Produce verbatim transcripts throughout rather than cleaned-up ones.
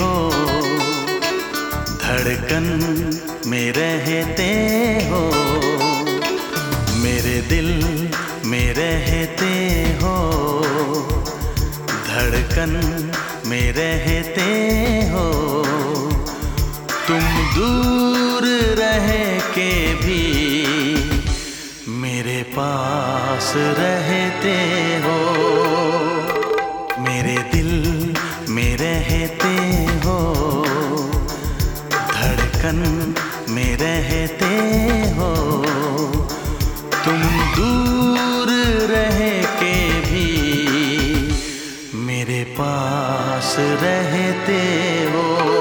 हो, धड़कन में रहते हो, मेरे दिल में रहते हो, धड़कन में रहते हो। तुम दूर रह के भी मेरे पास रहते हो, मेरे दिल में रहते हो, धड़कन में रहते हो। तुम दूर रह के भी मेरे पास रहते हो।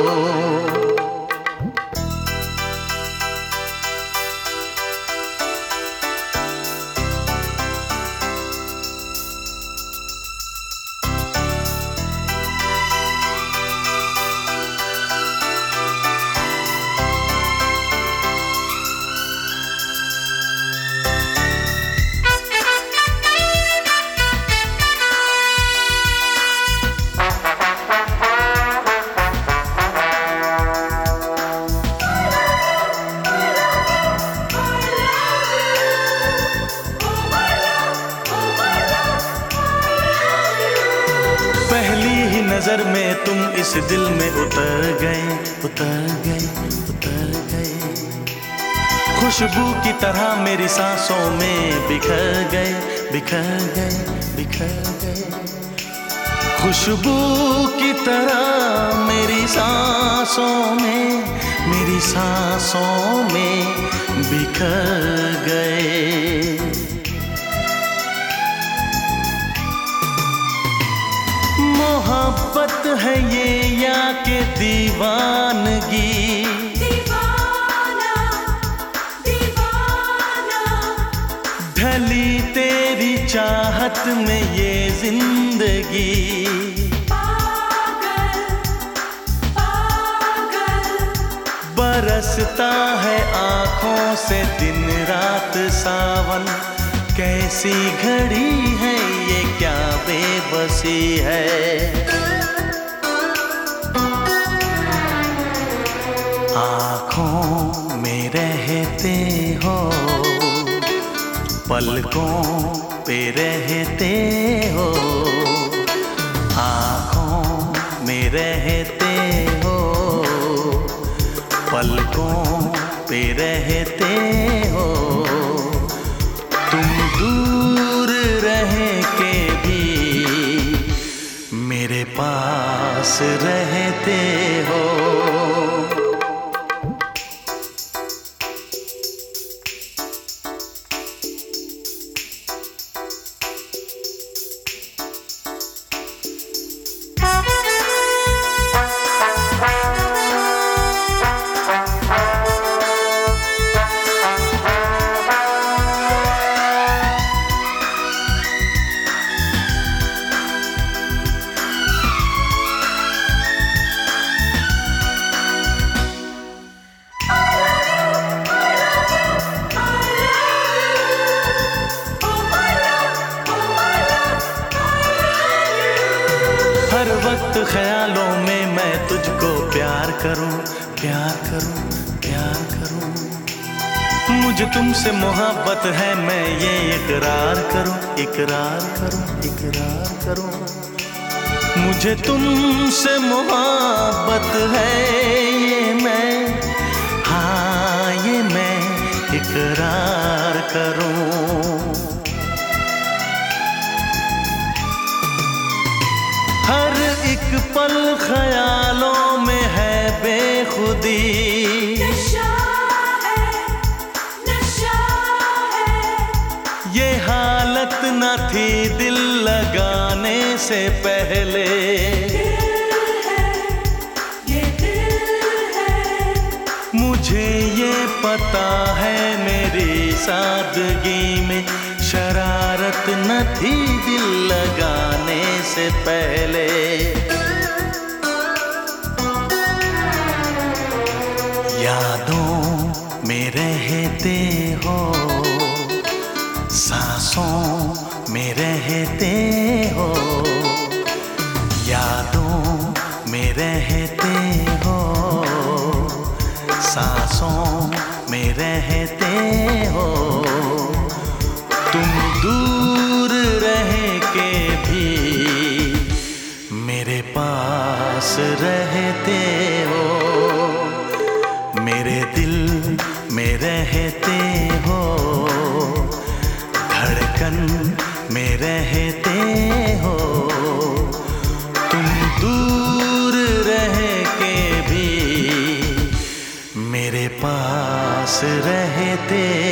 पहली ही नजर में तुम इस दिल में उतर गए, उतर गए, उतर गए। खुशबू की तरह मेरी सांसों में बिखर गए, बिखर गए, बिखर गए। खुशबू की तरह मेरी सांसों में, मेरी सांसों में बिखर गए। मोहब्बत है ये या के दीवानगी, दीवाना, दीवाना। ढली तेरी चाहत में ये जिंदगी, पागल, पागल। बरसता है आँखों से दिन रात सावन। कैसी घड़ी है ये, क्या बेबसी है। आँखों में रहते हो, पलकों पे रहते हो, आँखों में रहते हो, पलकों पे रहते हो। तुम दूर रह के भी मेरे पास रहते हो। हर वक्त ख्यालों में मैं तुझको प्यार करूं, प्यार करूं, प्यार करूं। मुझे तुमसे मोहब्बत है, मैं ये इकरार करूं, इकरार करूं, इकरार करूं। मुझे तुमसे मोहब्बत है, ये मैं, हाँ ये मैं इकरार करूं। हर एक पल ख्यालों में है बेखुदी, नशा है, नशा है। ये हालत न थी दिल लगाने से पहले। दिल है, ये दिल है। मुझे ये पता है मेरी सादगी में शरारत न थी दिल लगाने से पहले। यादों में रहते हो, सांसों में रहते हो, यादों में रहते सांसों में रहते हो। तुम दूर रह के भी मेरे पास रहते हो। मेरे दिल में रहते हो, धड़कन में रहते हो। तुम दूर रह के भी मेरे पास रहते